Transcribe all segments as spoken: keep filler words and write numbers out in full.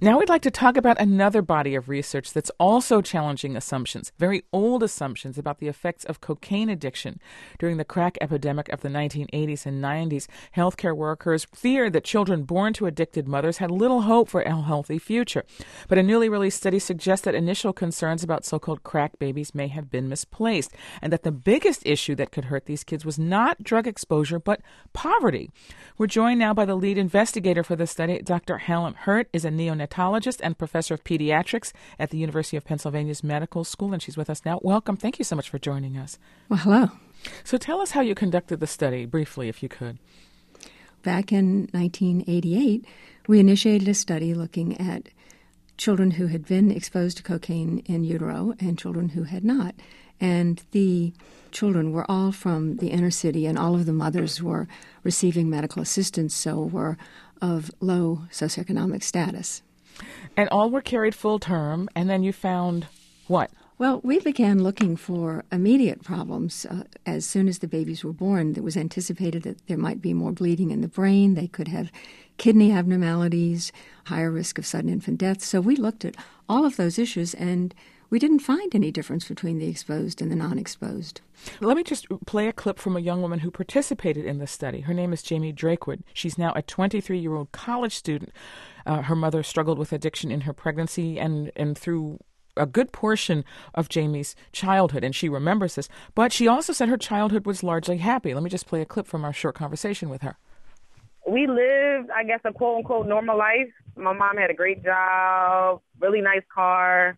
Now we'd like to talk about another body of research that's also challenging assumptions, very old assumptions about the effects of cocaine addiction. During the crack epidemic of the nineteen eighties and nineties, healthcare workers feared that children born to addicted mothers had little hope for a healthy future. But a newly released study suggests that initial concerns about so-called crack babies may have been misplaced, and that the biggest issue that could hurt these kids was not drug exposure, but poverty. We're joined now by the lead investigator for the study. Doctor Hallam Hurt is a neonatologist and professor of pediatrics at the University of Pennsylvania's Medical School, and she's with us now. Welcome. Thank you so much for joining us. Well, hello. So tell us how you conducted the study, briefly, if you could. Back in nineteen eighty-eight, we initiated a study looking at children who had been exposed to cocaine in utero and children who had not. And the children were all from the inner city, and all of the mothers were receiving medical assistance, so were of low socioeconomic status. And all were carried full term, and then you found what? Well, we began looking for immediate problems. Uh, as soon as the babies were born, it was anticipated that there might be more bleeding in the brain. They could have kidney abnormalities, higher risk of sudden infant death. So we looked at all of those issues, and we didn't find any difference between the exposed and the non-exposed. Let me just play a clip from a young woman who participated in this study. Her name is Jamie Drakewood. She's now a twenty-three-year-old college student. Uh, her mother struggled with addiction in her pregnancy and, and through a good portion of Jamie's childhood, and she remembers this. But she also said her childhood was largely happy. Let me just play a clip from our short conversation with her. We lived, I guess, a quote-unquote normal life. My mom had a great job, really nice car.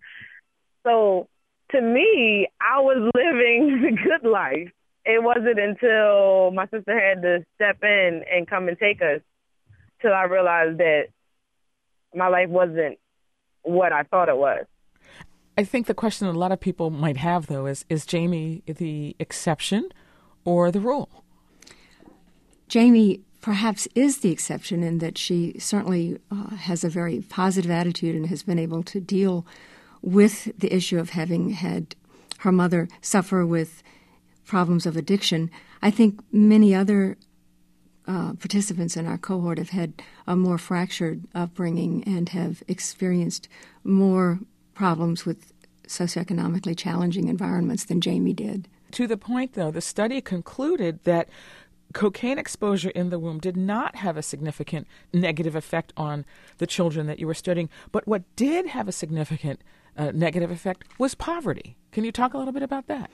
So to me, I was living the good life. It wasn't until my sister had to step in and come and take us till I realized that my life wasn't what I thought it was. I think the question a lot of people might have, though, is, is Jamie the exception or the rule? Jamie perhaps is the exception in that she certainly uh, has a very positive attitude and has been able to deal with the issue of having had her mother suffer with problems of addiction. I think many other uh, participants in our cohort have had a more fractured upbringing and have experienced more problems with socioeconomically challenging environments than Jamie did. To the point, though, the study concluded that cocaine exposure in the womb did not have a significant negative effect on the children that you were studying, but what did have a significant uh, negative effect was poverty. Can you talk a little bit about that?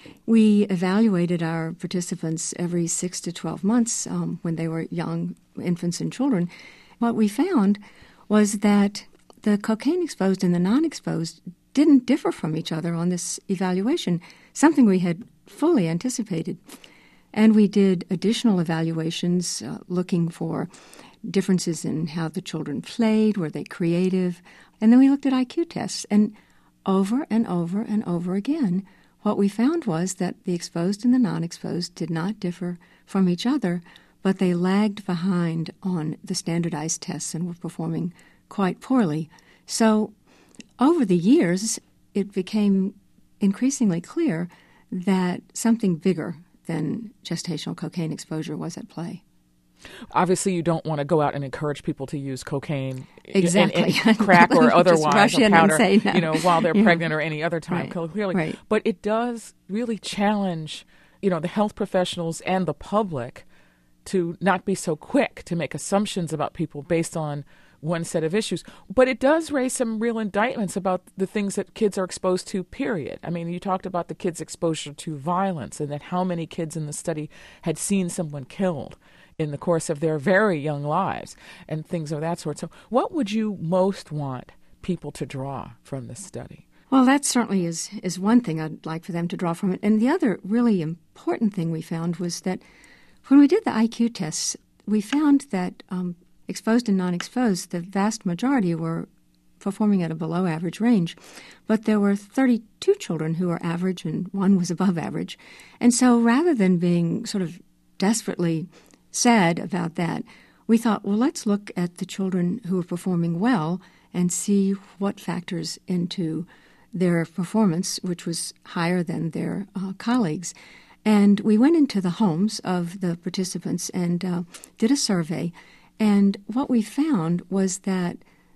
We evaluated our participants every six to twelve months um, when they were young infants and children. What we found was that the cocaine exposed and the non-exposed didn't differ from each other on this evaluation, something we had fully anticipated. And we did additional evaluations uh, looking for differences in how the children played, were they creative, and then we looked at I Q tests. And over and over and over again, what we found was that the exposed and the non-exposed did not differ from each other, but they lagged behind on the standardized tests and were performing quite poorly. So over the years, it became increasingly clear that something bigger than gestational cocaine exposure was at play. Obviously, you don't want to go out and encourage people to use cocaine, exactly, in, in crack or otherwise, or powder, say no. you know, while they're yeah. pregnant or any other time, right. clearly. Right. But it does really challenge, you know, the health professionals and the public to not be so quick to make assumptions about people based on one set of issues. But it does raise some real indictments about the things that kids are exposed to, period. I mean, you talked about the kids' exposure to violence and that how many kids in the study had seen someone killed in the course of their very young lives and things of that sort. So what would you most want people to draw from this study? Well, that certainly is, is one thing I'd like for them to draw from it. And the other really important thing we found was that when we did the I Q tests, we found that um, exposed and non-exposed, the vast majority were performing at a below-average range. But there were thirty-two children who were average and one was above average. And so rather than being sort of desperately sad about that, we thought, well, let's look at the children who are performing well and see what factors into their performance, which was higher than their uh, colleagues. And we went into the homes of the participants and uh, did a survey. And what we found was that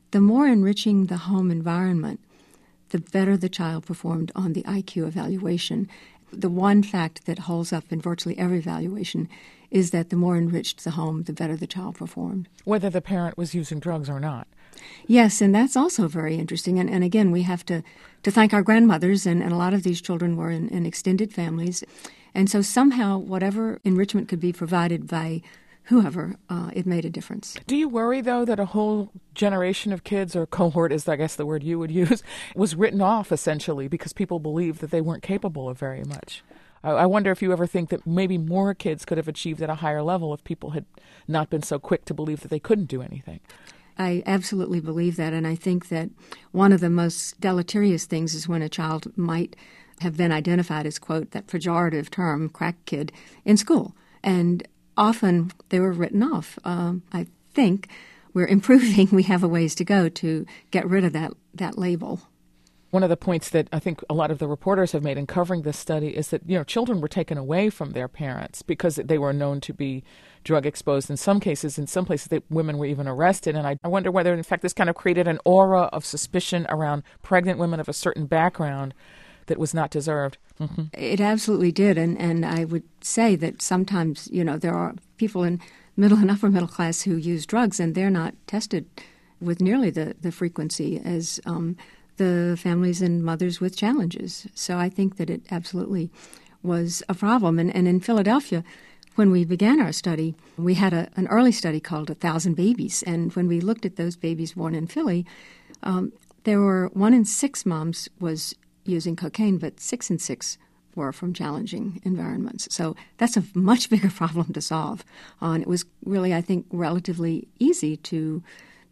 the more enriching the home environment, the better the child performed on the I Q evaluation. The one fact that holds up in virtually every evaluation is that the more enriched the home, the better the child performed. Whether the parent was using drugs or not. Yes, and that's also very interesting. And, and again, we have to, to thank our grandmothers, and, and a lot of these children were in, in extended families. And so somehow whatever enrichment could be provided by whoever, uh, it made a difference. Do you worry, though, that a whole generation of kids, or cohort is, I guess, the word you would use, was written off, essentially, because people believed that they weren't capable of very much? I, I wonder if you ever think that maybe more kids could have achieved at a higher level if people had not been so quick to believe that they couldn't do anything. I absolutely believe that, and I think that one of the most deleterious things is when a child might have been identified as, quote, that pejorative term, crack kid, in school. And often they were written off. Um, I think we're improving. We have a ways to go to get rid of that, that label. One of the points that I think a lot of the reporters have made in covering this study is that, you know, children were taken away from their parents because they were known to be drug exposed. In some cases, in some places, they, women were even arrested. And I, I wonder whether, in fact, this kind of created an aura of suspicion around pregnant women of a certain background that was not deserved. Mm-hmm. It absolutely did. And, and I would say that sometimes, you know, there are people in middle and upper middle class who use drugs, and they're not tested with nearly the, the frequency as um, the families and mothers with challenges. So I think that it absolutely was a problem. And, and in Philadelphia, when we began our study, we had a, an early study called A Thousand Babies. And when we looked at those babies born in Philly, um, there were one in six moms was using cocaine, but six in six were from challenging environments. So that's a much bigger problem to solve. Uh, and it was really, I think, relatively easy to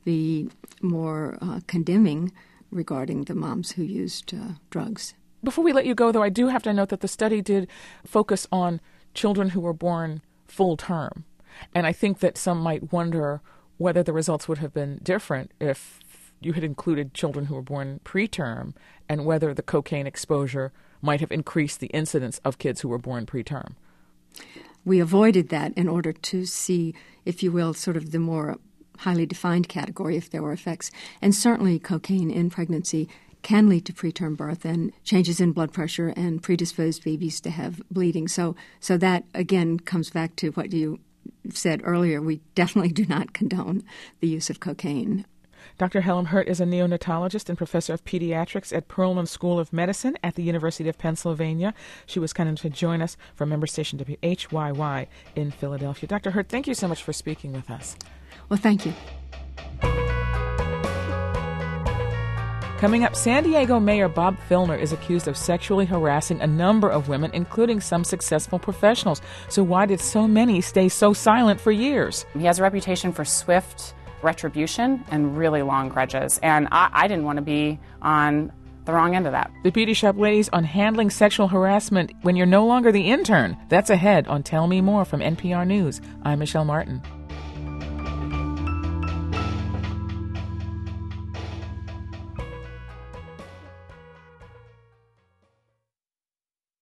be more uh, condemning regarding the moms who used uh, drugs. Before we let you go, though, I do have to note that the study did focus on children who were born full term. And I think that some might wonder whether the results would have been different if you had included children who were born preterm, and whether the cocaine exposure might have increased the incidence of kids who were born preterm. We avoided that in order to see, if you will, sort of the more highly defined category if there were effects. And certainly cocaine in pregnancy can lead to preterm birth and changes in blood pressure and predispose babies to have bleeding. So so that, again, comes back to what you said earlier. We definitely do not condone the use of cocaine. Doctor Helen Hurt is a neonatologist and professor of pediatrics at Perelman School of Medicine at the University of Pennsylvania. She was kind enough to join us from member station W H Y Y in Philadelphia. Doctor Hurt, thank you so much for speaking with us. Well, thank you. Coming up, San Diego Mayor Bob Filner is accused of sexually harassing a number of women, including some successful professionals. So why did so many stay so silent for years? He has a reputation for swift retribution and really long grudges, and I, I didn't want to be on the wrong end of that. The Beauty Shop Ladies on handling sexual harassment when you're no longer the intern. That's ahead on Tell Me More from N P R News. I'm Michelle Martin.